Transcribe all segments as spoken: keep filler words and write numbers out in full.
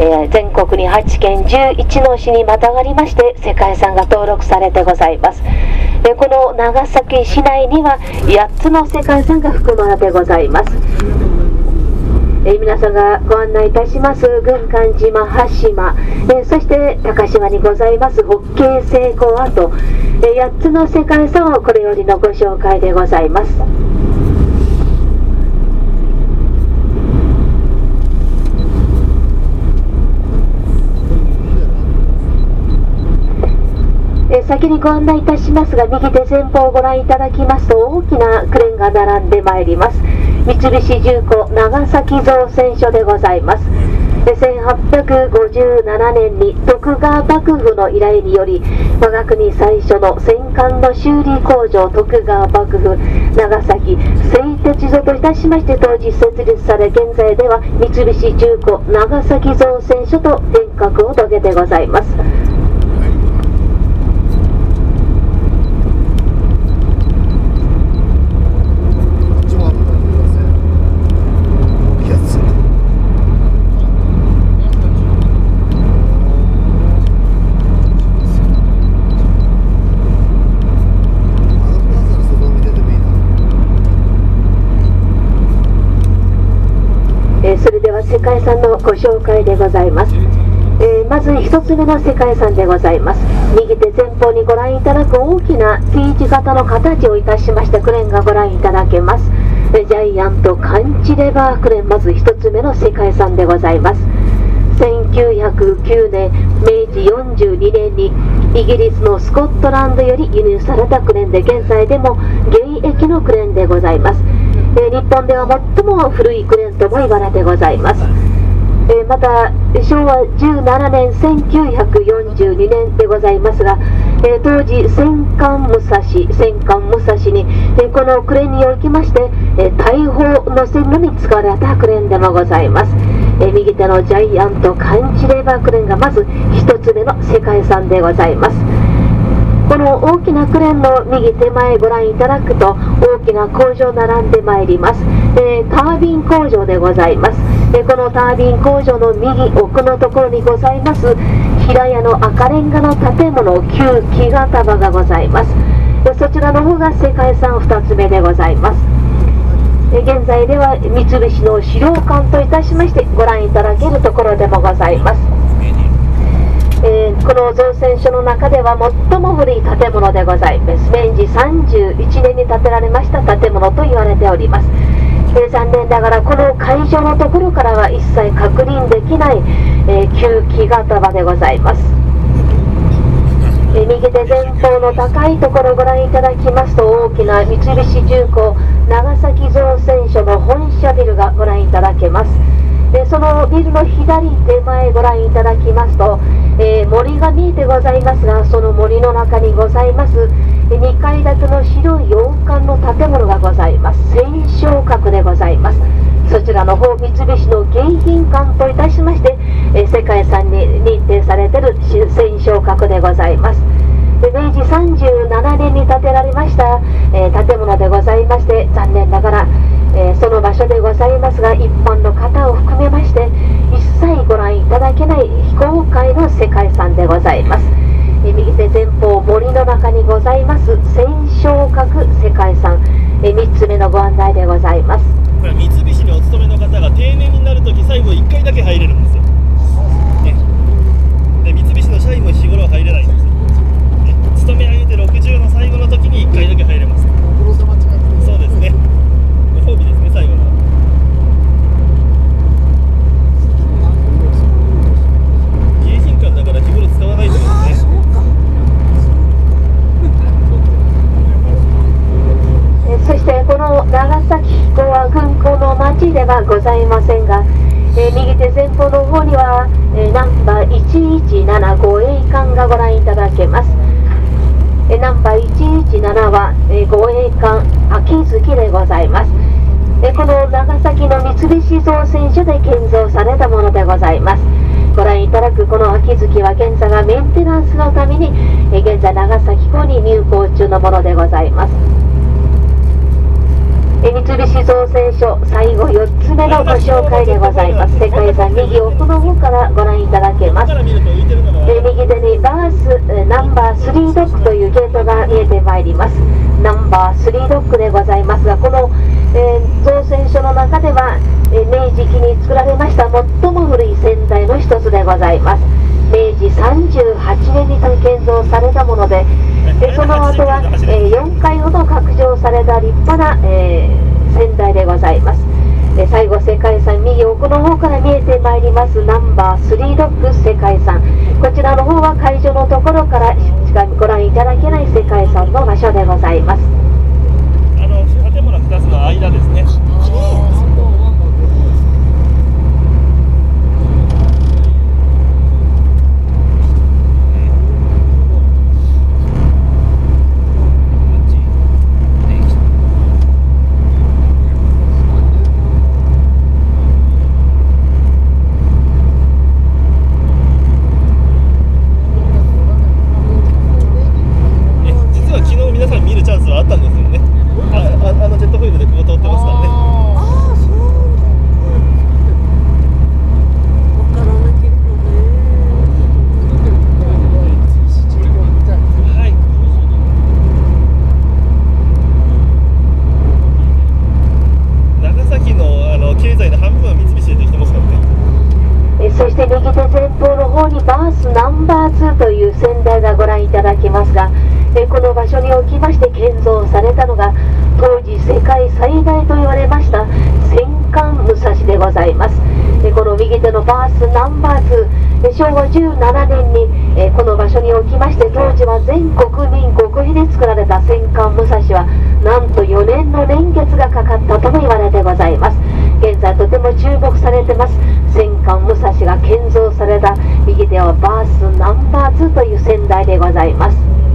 えー、全国にはちけんじゅういちの市にまたがりまして世界遺産が登録されてございます。えー、この長崎市内にはやっつの世界遺産が含まれてございます。えー、皆さんがご案内いたします軍艦島、羽島、えー、そして高島にございますホッケー成功跡、えー、やっつの世界遺産をこれよりのご紹介でございます。えー、先にご案内いたしますが、右手前方をご覧いただきますと大きなクレーンが並んでまいります。三菱重工長崎造船所でございます。せんはっぴゃくごじゅうななねんに徳川幕府の依頼により我が国最初の戦艦の修理工場徳川幕府長崎製鉄所といたしまして当時設立され、現在では三菱重工長崎造船所と変革を遂げてございます。それでは世界遺産のご紹介でございます。えー、まずひとつめの世界遺産でございます。右手前方にご覧いただく大きな T 字型の形をいたしましたクレーンがご覧いただけます。ジャイアント感知レバークレーン、まずひとつめの世界遺産でございます。せんきゅうひゃくきゅうねんめいじよんじゅうにねんにイギリスのスコットランドより輸入されたクレーンで、現在でも現役のクレーンでございます。えー、日本では最も古いクレーンとも言われてございます。えー、またしょうわじゅうななねんせんきゅうひゃくよんじゅうにねんでございますが、えー、当時戦艦武蔵戦艦武蔵に、えー、このクレーンにおきまして、えー、大砲の線路に使われたクレーンでもございます。えー、右手のジャイアント感知レバークレーンがまずひとつめの世界遺産でございます。この大きなクレーンの右手前ご覧いただくと大きな工場並んでまいります。えー、タービン工場でございます。えー、このタービン工場の右奥のところにございます平屋の赤レンガの建物旧木型場がございます。えー、そちらの方が世界遺産ふたつめでございます。えー、現在では三菱の資料館といたしましてご覧いただけるところでもございます。えー、この造船所の中では最も古い建物でございます。明治さんじゅういちねんに建てられました建物と言われております。えー、残念ながらこの会場のところからは一切確認できない、えー、旧木型場でございます。えー、右手前方の高いところをご覧いただきますと大きな三菱重工長崎造船所の本社ビルがご覧いただけます。でそのビルの左手前ご覧いただきますと、えー、森が見えてございますが、その森の中にございますにかい建ての白い洋館の建物がございます。戦勝閣でございます。そちらの方三菱の迎賓館といたしまして、えー、世界遺産に認定されている戦勝閣でございます。で明治さんじゅうななねんに建てられました、えー、建物でございまして、残念ながらえー、その場所でございますが、一般の方を含めまして一切ご覧いただけない非公開の世界遺産でございます。えー、右手前方森の中にございます戦勝閣世界遺産、えー、みっつめのご案内でございます。 これ三菱にお勤めの方が定年になるとき最後いっかいだけ入れるんですよ、ね、で三菱の社員も日頃は入れないんですよ、ね、勤め上げてろくじゅうの最後の時にいっかいだけ入れます。そうですね、ご褒美ですね、最後の。迎賓館だから日頃使わないと思うんですね。 えそしてこの長崎港は軍港の町ではございませんが、え右手前方の方には、えナンバーいちいちなな護衛艦がご覧いただけます。えナンバーいちいちななは、え護衛艦秋月でございます。えこの長崎の三菱造船所で建造されたものでございます。ご覧いただくこの秋月は現在がメンテナンスのためにえ現在長崎港に入港中のものでございます。 え三菱造船所最後よっつめのご紹介でございます。世界遺産右奥の方からご覧いただけます。え右手にバースえナンバースリードックというゲートが見えてまいります。ナンバースリードックでございますが、この、えー、造船所の中では、えー、明治期に作られました最も古い船体の一つでございます。明治さんじゅうはちねんに建造されたもので、えその後は、えー、よんかいほど拡張された立派な、えー、船体でございます。え最後、世界遺産右奥の方から見えてまいりますナンバースリードック世界遺産、こちらの方は会場のところからしかご覧いただけない世界遺産の場所でございます。 あの建物ふたつの間ですね。 という船台がご覧いただけますが、えこの場所におきまして建造されたのが当時世界最大と言われました戦艦武蔵でございます。えこの右手のバースナンバーツー、しょうわじゅうななねんにえこの場所におきまして、当時は全国民極秘で作られた戦艦武蔵はなんとよねんの年月がかかったとも言われてございます。現在とても注目されてます戦艦武蔵が建造された右手はバースナンバーツーという船台でございます。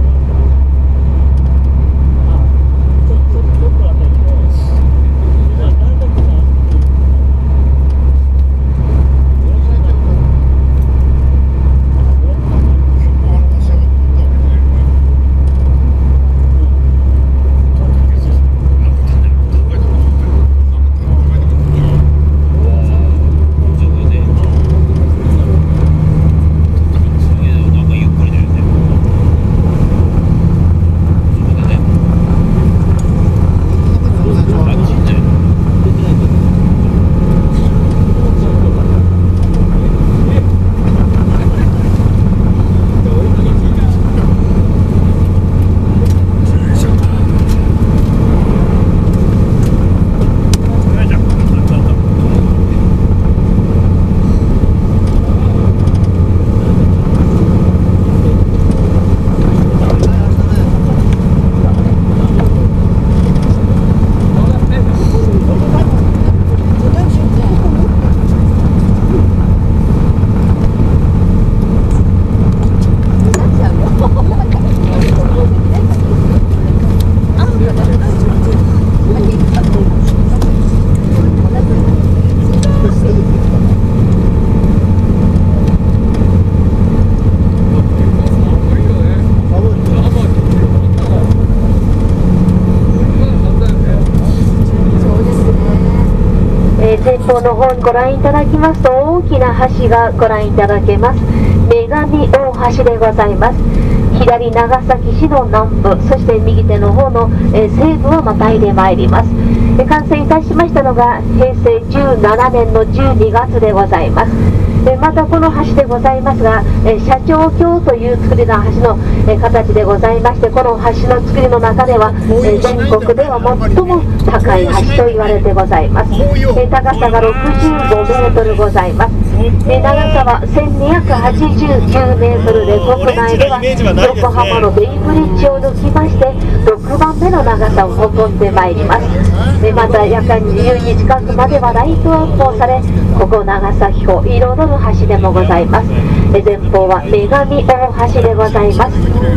前方の方にご覧いただきますと、大きな橋がご覧いただけます。女神大橋でございます。左長崎市の南部、そして右手の方の、えー、西部をまたいでまいります。え完成いたしましたのがへいせいじゅうななねんのじゅうにがつでございます。えまたこの橋でございますが、え社長橋という作りの橋の、え形でございまして、この橋の作りの中では、え全国では最も高い橋と言われてございます。え高さがろくじゅうごメートルございます。え長さはせんにひゃくはちじゅうきゅうメートルで、国内では横浜のベイブリッジを抜きましてろくばんめの長さを誇ってまいります。えまた夜間じゅうにじ近くまではライトアップをされ、ここ長崎を彩る橋でもございます。え前方は女神大橋でございます。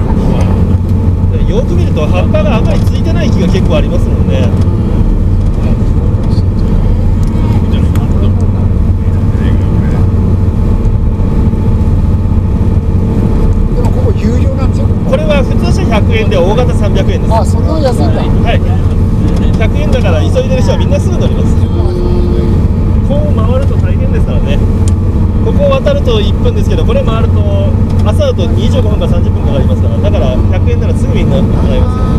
よく見ると葉っぱがあまりついてない木が結構ありますもんね。これは普通車ひゃくえんで大型さんびゃくえんです。 あ、そんなに安いんだ。 はい。 ひゃくえんだから急いでる人はみんなすぐ乗ります。こう回ると大変ですからね。ここを渡るといっぷんですけど、これ回ると朝だとにじゅうごふんかさんじゅっぷんかかりますから、だからひゃくえんならすぐみんなもらえますよ。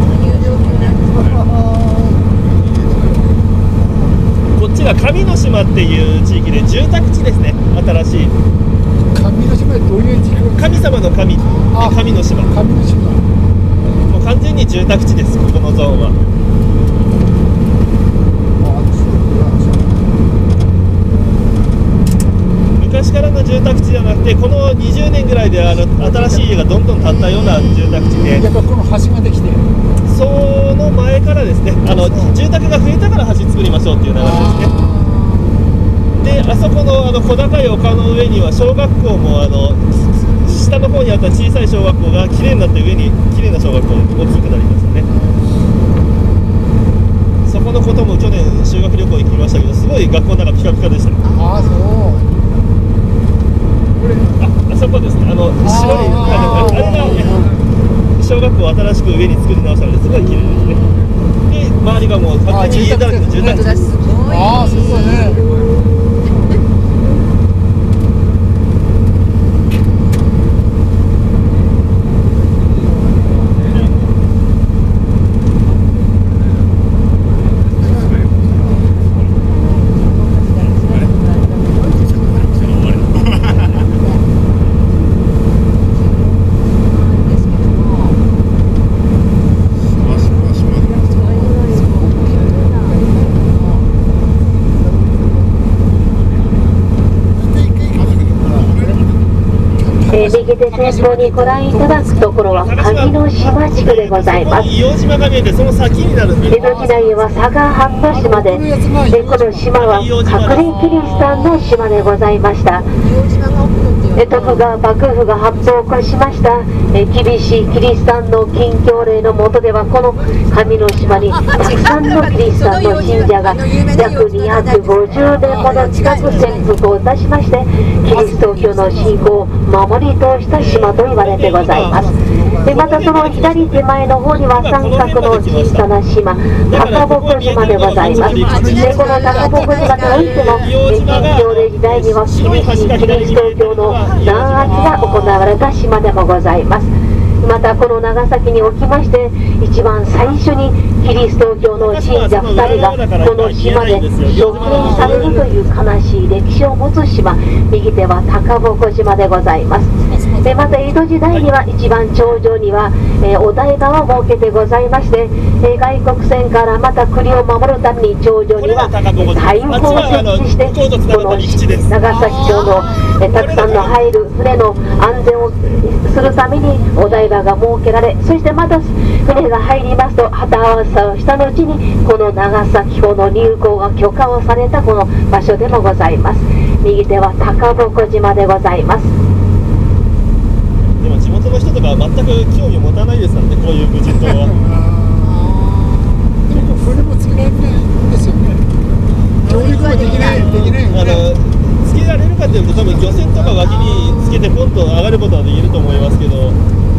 こっちが神の島っていう地域で住宅地ですね、新しい。 神の島ってどういう地域？ 神様の神、神の島。 神の島。 もう完全に住宅地です、ここのゾーンは。昔からの住宅地じゃなくて、このにじゅうねんぐらいであの新しい家がどんどん建ったような住宅地で、 やっぱこの橋ができて、 その前からですね、あの住宅が増えたから橋作りましょうっていう流れですね。で、あそこのあの小高い丘の上には小学校も、あの下の方にあった小さい小学校がきれいになって上にきれいな小学校大きくなりましたね。そこのことも去年修学旅行行きましたけど、すごい学校の中ピカピカでした。 ああそう。 あ、あそこですね、あの白いあれが小学校を新しく上に作り直したのですごい綺麗ですね。で、周りがもう完全に家だらけの住宅地です。 ああ、すごいね。 右手前方にご覧いただくところは上の島地区でございます。 硫黄島が見えて、その先になるんです。 江戸時代は佐賀半島島で、でこの島は隠れキリシタンの島でございました。え徳川幕府が発砲を起こしましたえ厳しいキリシタンの禁教令の下では、この上の島にたくさんのキリシタンの信者が約にひゃくごじゅうねんもの近く潜伏をいたしまして、キリスト教の信仰を守り通した島と言われてございます。でまたその左手前の方には三角の小さな島、高鉾島でございます。でこの高鉾島においても禁教令時代には厳しいキリスト教の弾圧が行われた島でもございます。またこの長崎におきまして、一番最初にキリスト教の信者ふたりがこの島で処刑されるという悲しい歴史を持つ島、右手は高鉾島でございます。でまた江戸時代には一番頂上には、えー、お台場を設けてございまして、えー、外国船からまた国を守るために頂上には大砲を設置して、この長崎町の、えー、たくさんの入る船の安全をするためにお台場が設けられ、そしてまた船が入りますと旗合わせをした後にこの長崎港の入港が許可をされたこの場所でもございます。右手は高鉾島でございます。 でも地元の人とかは全く興味を持たないですからね、こういう無人島は。 でも船もつけられないんですよね。上陸はできない、できないよね。 あのつけられるかというと、多分漁船とか脇につけてポンと上がることはできると思いますけど、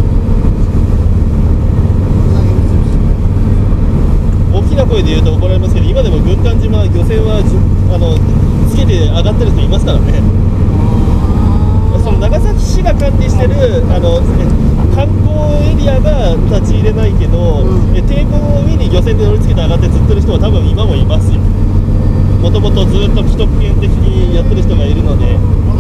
大きな声で言うと怒られますけど、今でも軍艦島漁船はあのつけて上がってる人いますからね。その長崎市が管理してるあの観光エリアが立ち入れないけど、うん、え堤防の上に漁船で乗り付けて上がって釣ってる人は多分今もいますよ。もともとずっと既得権的にやってる人がいるので。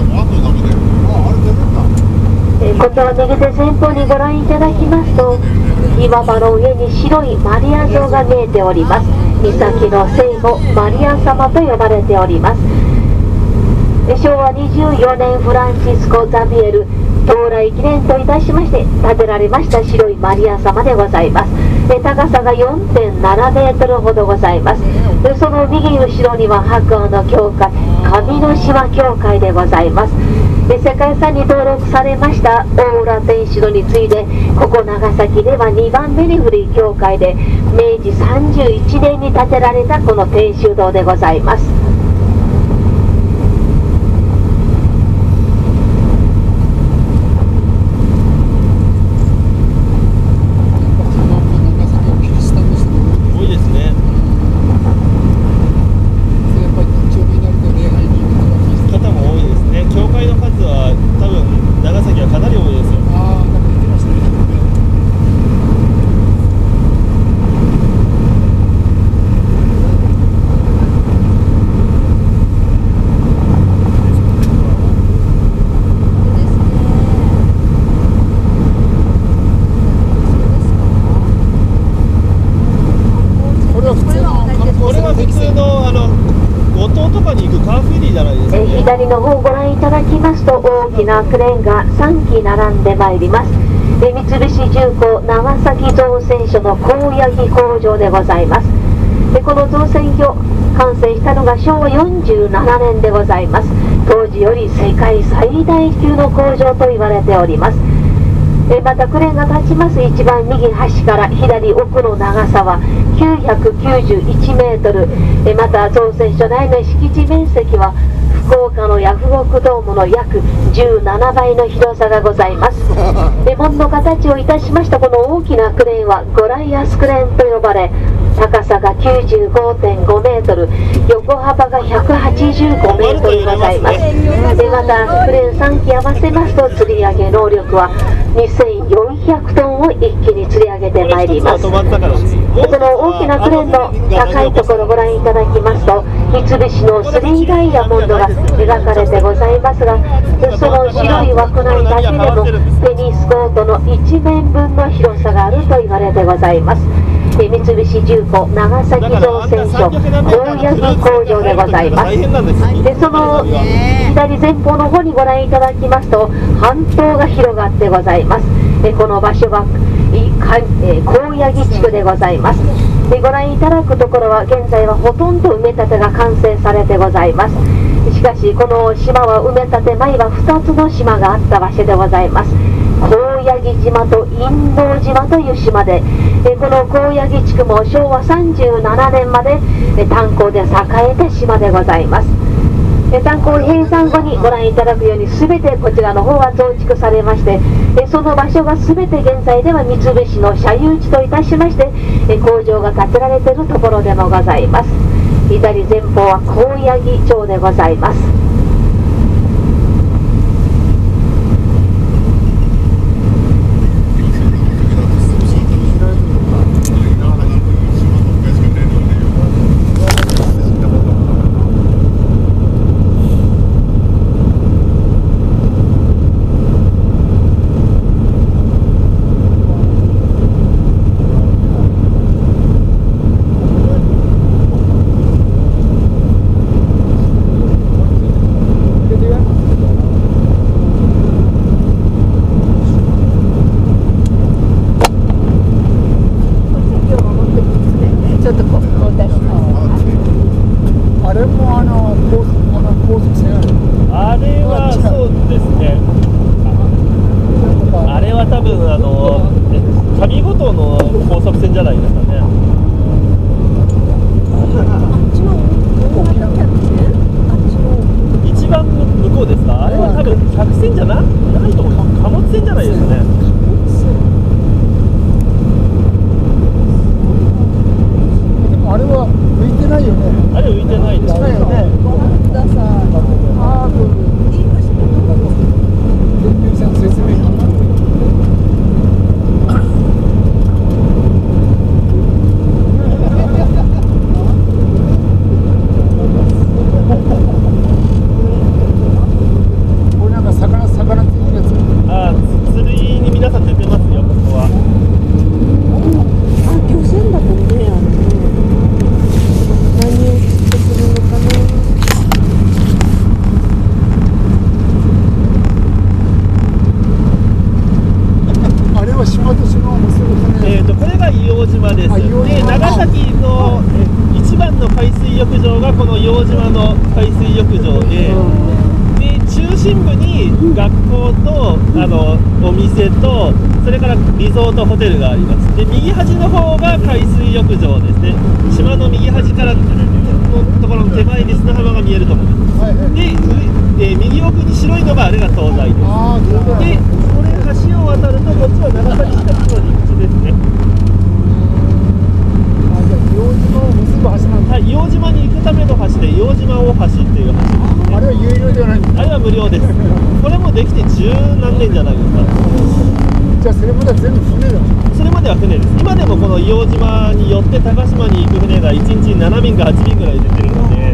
えこちら右手前方にご覧いただきますと、岩場の上に白いマリア像が見えております。岬の聖母マリア様と呼ばれております。しょうわにじゅうよねんフランシスコ・ザビエル到来記念といたしまして建てられました白いマリア様でございます。高さが よんてんななメートルほどございます。その右後ろには白亜の教会、上の島教会でございます。世界遺産に登録されました大浦天主堂に次いで、ここ長崎ではにばんめに古い教会で、めいじさんじゅういちねんに建てられたこの天主堂でございます。 多いですね。 ますと大きなクレーンがさんき並んでまいります。え三菱重工長崎造船所の高八木工場でございます。でこの造船所完成したのがしょうわよんじゅうななねんでございます。当時より世界最大級の工場と言われております。えまたクレーンが立ちます一番右端から左奥の長さはきゅうひゃくきゅうじゅういちメートル、えまた造船所内の敷地面積は福岡のヤフオクドームの約じゅうななばいの広さがございます。え門の形をいたしましたこの大きなクレーンはゴライアスクレーンと呼ばれ、高さが きゅうじゅうごてんごメートル、横幅がひゃくはちじゅうごメートルございます。でまたクレーンさんき合わせますと吊り上げ能力はにせんよんひゃくトンを一気に吊り上げてまいります。この大きなクレーンの高いところをご覧いただきますと三菱のスリーダイヤモンドが描かれてございますが、その白い枠内だけでもテニスコートのいちめんぶんの広さがあると言われてございます。三菱重工長崎造船所高八木工場でございます。でその左前方の方にご覧いただきますと半島が広がってございます。でこの場所は高八木地区でございます。でご覧いただくところは現在はほとんど埋め立てが完成されてございます。しかしこの島は埋め立て前はふたつの島があった場所でございます。高八木島と印籠島という島で、えこの高八木地区もしょうわさんじゅうななねんまでえ炭鉱で栄えた島でございます。え炭鉱閉山後にご覧いただくように全てこちらの方は増築されまして、えその場所が全て現在では三菱の社有地といたしましてえ工場が建てられているところでもございます。左前方は高八木町でございます。リゾートホテルがあります。で右端の方が海水浴場ですね。島の右端からのところの手前に砂浜が見えると思います。で、えー、右奥に白いのがあれが東西です。でこれ橋を渡るとこっちは長崎市の陸地ですね。 硫黄島を結ぶ橋なんです。 はい、硫黄島に行くための橋で硫黄島大橋っていう橋ですね。 あれは有料ではないんですか？ あれは無料です。これもできて十何年じゃないですか。 じゃあそれまでは全部船だ。 それまでは船です。今でもこの硫黄島によって高島に行く船がいちにちにななびんかはちびんぐらい出てるので、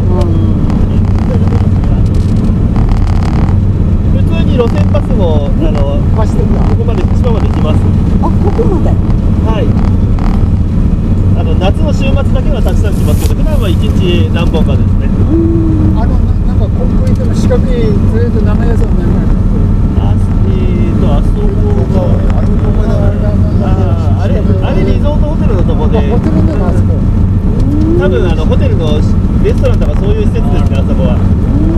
普通に路線バスもあの走ってるここまで島まで来ます。 あ、ここまで。 はい。あの夏の週末だけはたくさん来ますけど、普段はいちにち何本かですね。 あのななんかコンクリートの近くにずっと長いやつはないの。 あ、えーと、あそこが、ああれ、あれリゾートホテルのとこで、 ホテルでもあそこ。 多分あのホテルのレストランとかそういう施設ですね、あそこは。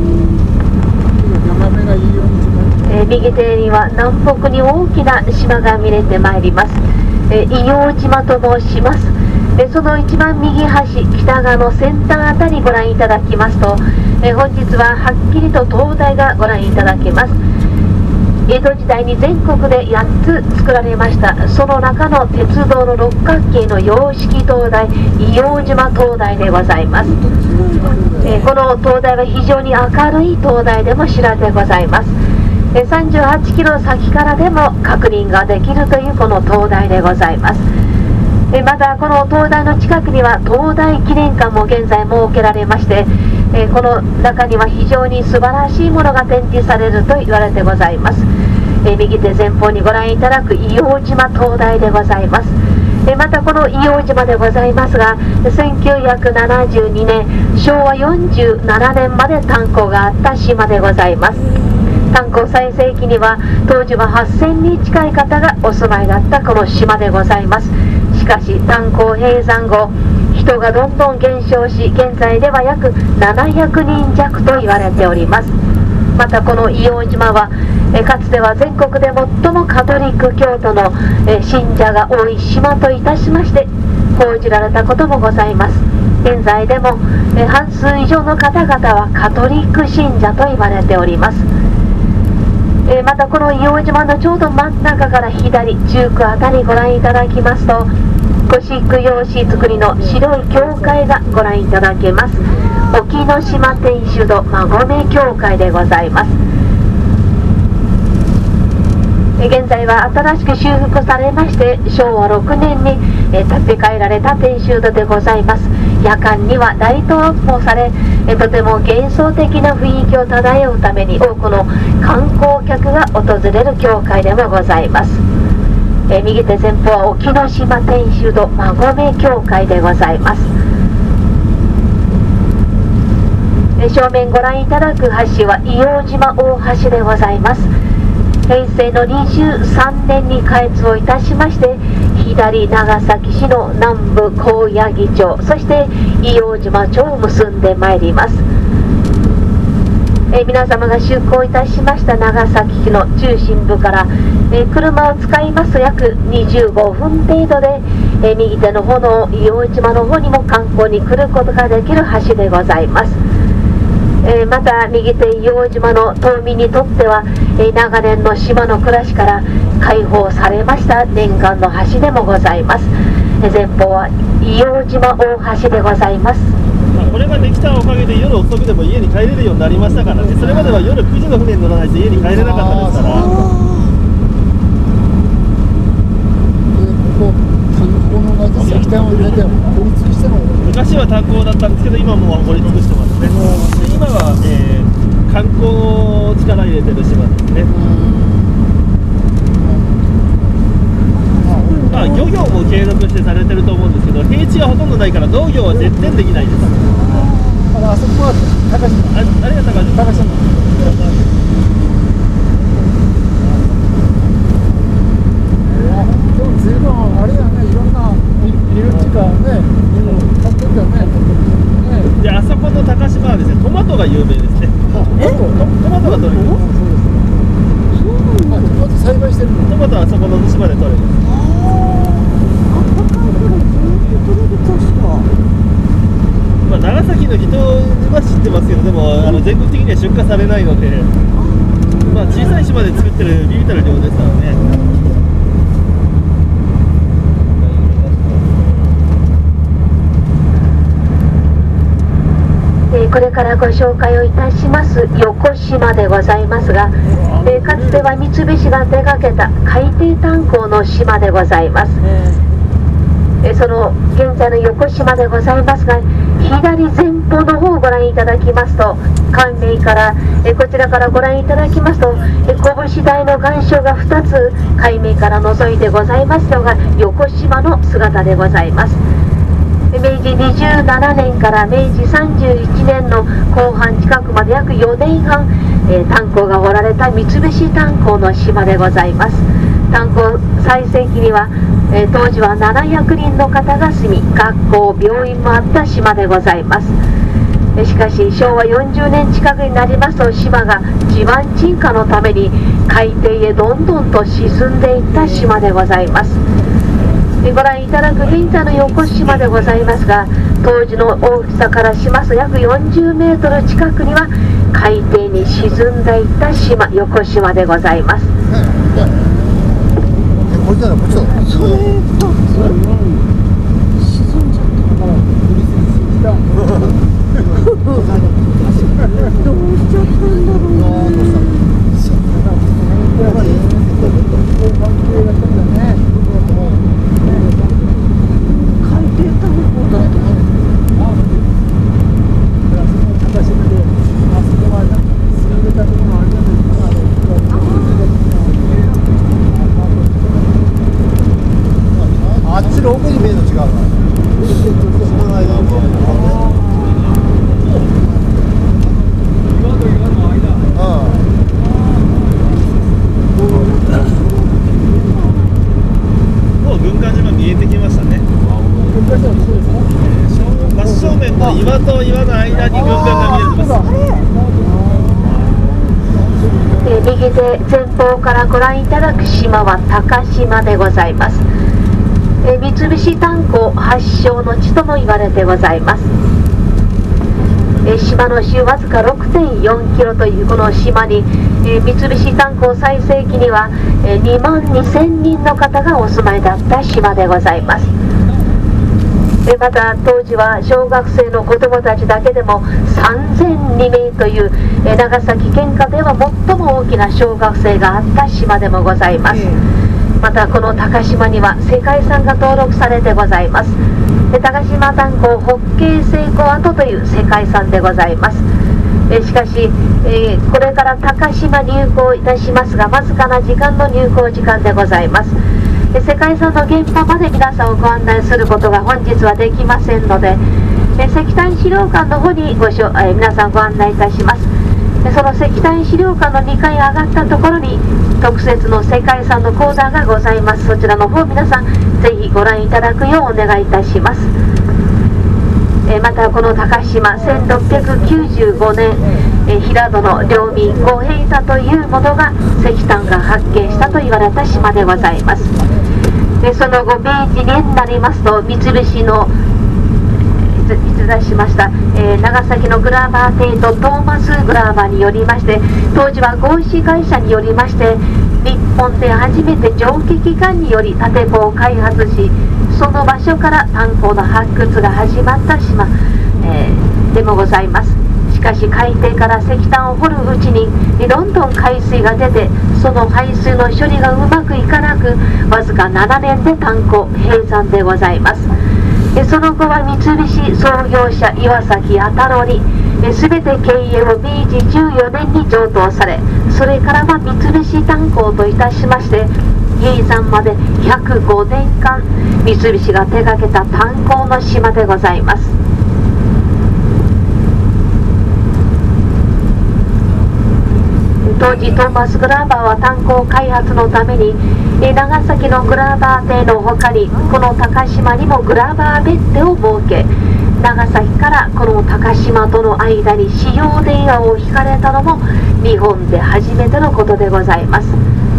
眺めがいいように。 えー、右手には南北に大きな島が見れてまいります。えー、硫黄島と申します。えー、その一番右端北側の先端あたりご覧いただきますと、えー、本日ははっきりと灯台がご覧いただけます。江戸時代に全国でやっつ作られました。その中の鉄道の六角形の洋式灯台、硫黄島灯台でございます。えー、この灯台は非常に明るい灯台でも知られてございます。さんじゅうはちキロ先からでも確認ができるというこの灯台でございます。またこの灯台の近くには灯台記念館も現在設けられまして、この中には非常に素晴らしいものが展示されると言われてございます。右手前方にご覧いただく硫黄島灯台でございます。またこの硫黄島でございますが、せんきゅうひゃくななじゅうにねんしょうわよんじゅうななねんまで炭鉱があった島でございます。炭鉱最盛期には当時ははっせんにん近い方がお住まいだったこの島でございます。しかし炭鉱閉山後、人がどんどん減少し、現在では約ななひゃくにんじゃくと言われております。またこの硫黄島はえかつては全国で最もカトリック教徒のえ信者が多い島といたしまして報じられたこともございます。現在でもえ半数以上の方々はカトリック信者と言われております。えまたこの硫黄島のちょうど真ん中から左中区あたりご覧いただきますと、ゴシック様式作りの白い教会がご覧いただけます。沖ノ島天主堂馬込教会でございます。現在は新しく修復されましてしょうわろくねんに建て替えられた天主堂でございます。夜間にはライトアップもされ、とても幻想的な雰囲気を漂うために多くの観光客が訪れる教会でもございます。右手前方は沖ノ島天主堂馬込教会でございます。正面ご覧いただく橋は硫黄島大橋でございます。平成のにじゅうさんねんに開通をいたしまして、左長崎市の南部高野木町、そして硫黄島町を結んでまいります。え皆様が出港いたしました長崎市の中心部から、え車を使いますと約にじゅうごふん程度で、え右手の方の硫黄島の方にも観光に来ることができる橋でございます。えまた右手硫黄島の島民にとっては、え長年の島の暮らしから解放されました念願の橋でもございます。え前方は硫黄島大橋でございます。 これができたおかげで夜遅くでも家に帰れるようになりましたからね。それまでは夜くじの船に乗らないと家に帰れなかったですから。 ここ炭鉱の同じ石炭を入れて掘り尽くしても、 昔は炭鉱だったんですけど今もう掘り尽くしてますね。で今は、えー、観光を力入れてる島ですね。まあ漁業も継続してされてると思うんですけど、平地がほとんどないから農業は絶対できないです。 あそこは高島、 ああれが高島。 高島。でも随分あれやね、いろんな理由っていうかね、買ってたよね。 であそこの高島はですね、トマトが有名ですね。 え？ トマトが取れる。 トマト栽培してるの？ トマトはあそこの島で取れる。まあ、長崎の人は知ってますけど、でもあの全国的には出荷されないので、まあ、小さい島で作ってるビビたる量ですからね。 これからご紹介をいたします横島でございますが、えー、かつては三菱が手掛けた海底炭鉱の島でございます。えー、その現在の横島でございますが、左前方の方をご覧いただきますと、海面から、えー、こちらからご覧いただきますと、えー、拳大の岩礁がふたつ海面から覗いてございますのが横島の姿でございます。えー、またこの硫黄島の東に明治にじゅうななねんから明治さんじゅういちねんの後半近くまで約よねんはん、えー、炭鉱が掘られた三菱炭鉱の島でございます。炭鉱最盛期には、えー、当時はななひゃくにんの方が住み、学校病院もあった島でございます。えー、しかし昭和よんじゅうねん近くになりますと、島が地盤沈下のために海底へどんどんと沈んでいった島でございます。ご覧いただく現在の横島でございますが、当時の大きさからしますと約よんじゅうメートル近くには海底に沈んでいった島、横島でございます。 これじゃない、こっちだ。 それと沈んじゃったどうしちゃったんだろうね。海底炭鉱だった。 あっちの奥に見えるの違うな。 もう軍艦島見えてきましたね。真正面の岩と岩の間に軍艦が見えてます。 えー、右手前方からご覧いただく島は高島でございます。えー、三菱炭鉱発祥の地とも言われてございます。えー、島の周わずか ろくてんよんキロというこの島に、えー、三菱炭鉱最盛期には、えー、にまんにせんにんの方がお住まいだった島でございます。また当時は小学生の子どもたちだけでもさんぜんにめいという長崎県下では最も大きな小学生があった島でもございます。またこの高島には世界遺産が登録されてございます。高島炭鉱ホッケー成功跡という世界遺産でございます。しかしこれから高島入港いたしますが、わずかな時間の入港時間でございます。世界遺産の現場まで皆さんをご案内することが本日はできませんので、石炭資料館の方にごしょえ皆さんご案内いたします。その石炭資料館のにかい上がったところに特設の世界遺産のコーナーがございます。そちらの方皆さんぜひご覧いただくようお願いいたします。またこの高島せんろっぴゃくきゅうじゅうごねん平戸の領民五平太というものが石炭が発見したと言われた島でございます。その後明治年になりますと三菱の失礼しました、えー、長崎のグラバー邸とトーマス・グラバーによりまして、当時は合資会社によりまして日本で初めて蒸気機関により建坑を開発し、その場所から炭鉱の発掘が始まった島、えー、でもございます。しかし海底から石炭を掘るうちにどんどん海水が出て、その海水の処理がうまくいかなく、わずかななねんで炭鉱閉山でございます。その後は三菱創業者岩崎弥太郎に全て経営をめいじじゅうよねんに譲渡され、それからは三菱炭鉱といたしまして閉山までひゃくごねんかん三菱が手掛けた炭鉱の島でございます。当時トーマス・グラーバーは炭鉱開発のために長崎のグラーバー邸の他にこの高島にもグラーバー別邸を設け、長崎からこの高島との間に私用電話を引かれたのも日本で初めてのことでございます。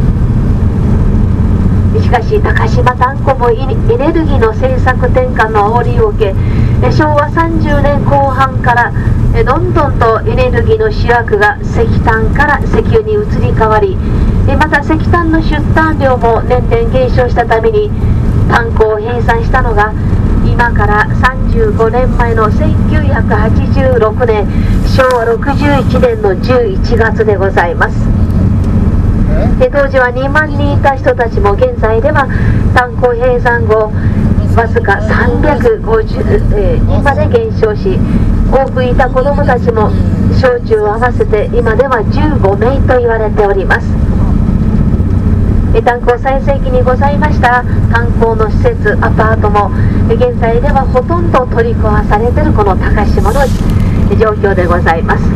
しかし高島炭鉱もエネルギーの政策転換の煽りを受け、しょうわさんじゅうねんこうはんからどんどんとエネルギーの主役が石炭から石油に移り変わり、また石炭の出炭量も年々減少したために炭鉱を閉山したのが今からさんじゅうごねんまえのせんきゅうひゃくはちじゅうろくねんしょうわろくじゅういちねんのじゅういちがつでございます。で当時はにまんにんいた人たちも現在では炭鉱閉山後わずかさんびゃくごじゅうにんまで減少し、多くいた子どもたちも小中を合わせて今ではじゅうごめいと言われております。 炭鉱最盛期にございました炭鉱の施設、アパートも現在ではほとんど取り壊されているこの高島の状況でございます。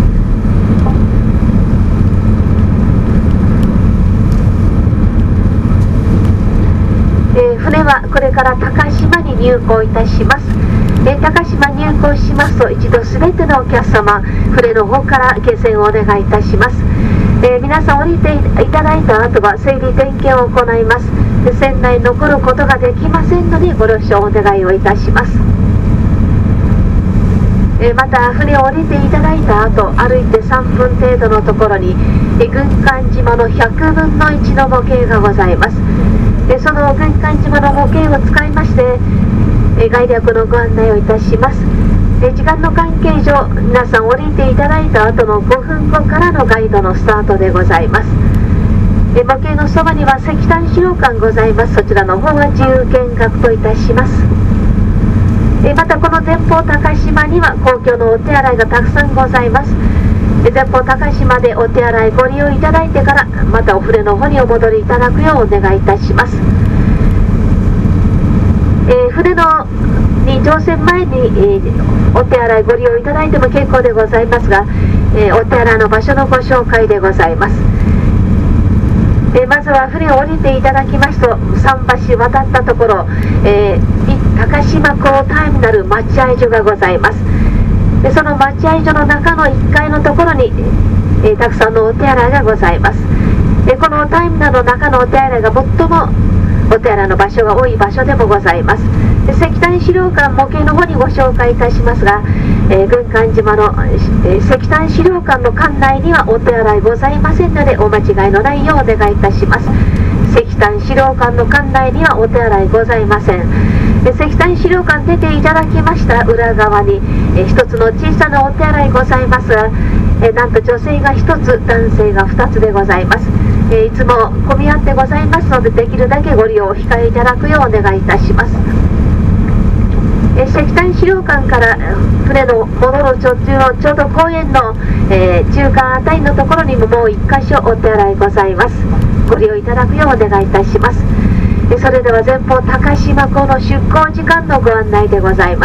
えー、船はこれから高島に入港いたします。えー、高島入港しますと一度すべてのお客様、船の方から下船をお願いいたします。えー、皆さん降りていただいた後は整理点検を行います。船内に残ることができませんのでご了承お願いをいたします。えー、また船を降りていただいた後、歩いてさんぷん程度のところに、えー、軍艦島のひゃくぶんのいちの模型がございます。えー、その軍艦島の模型を使いまして、えー、概略のご案内をいたします。えー、時間の関係上、皆さん降りていただいた後のごふんごからのガイドのスタートでございます。えー、模型のそばには石炭資料館ございます。そちらの方は自由見学といたします。えまたこの前方高島には公共のお手洗いがたくさんございます。前方高島でお手洗いご利用いただいてからまたお船の方にお戻りいただくようお願いいたします。えー、船のに乗船前に、えー、お手洗いご利用いただいても結構でございますが、えー、お手洗いの場所のご紹介でございます。えー、まずは船を降りていただきますと桟橋渡ったところ、えー高島港ターミナル待合所がございます。でその待合所の中のいっかいのところに、えー、たくさんのお手洗いがございます。でこのターミナルの中のお手洗いが最もお手洗いの場所が多い場所でもございます。で石炭資料館模型の方にご紹介いたしますが、えー、軍艦島の、えー、石炭資料館の館内にはお手洗いございませんのでお間違いのないようお願いいたします。石炭資料館の館内にはお手洗いございません。石炭資料館出ていただきました裏側にえ一つの小さなお手洗いございますが、えなんと女性が一つ男性が二つでございます。えいつも混み合ってございますのでできるだけご利用を控えいただくようお願いいたします。え石炭資料館から船の戻る途中のちょうど公園の、えー、中間あたりのところにももう一箇所お手洗いございます。ご利用いただくようお願いいたします。それでは前方高島港の出港時間のご案内でございます。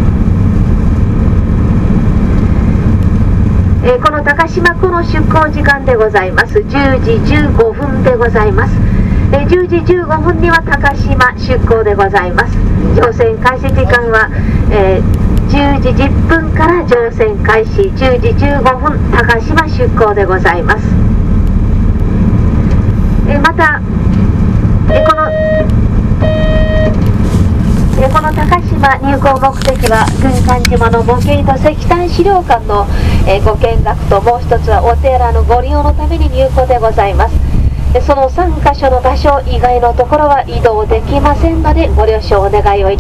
えー、この高島港の出港時間でございます。じゅうじじゅうごふんでございます。えー、じゅうじじゅうごふんには高島出港でございます。乗船開始時間は、えー、じゅうじじゅっぷんから乗船開始、じゅうじじゅうごふん高島出港でございます。えー、またえこのえこの高島入港目的は軍艦島の模型と石炭資料館のえご見学ともう一つはお手洗いのご利用のために入港でございます。そのさんかしょの場所以外のところは移動できませんのでご了承お願いをいたします。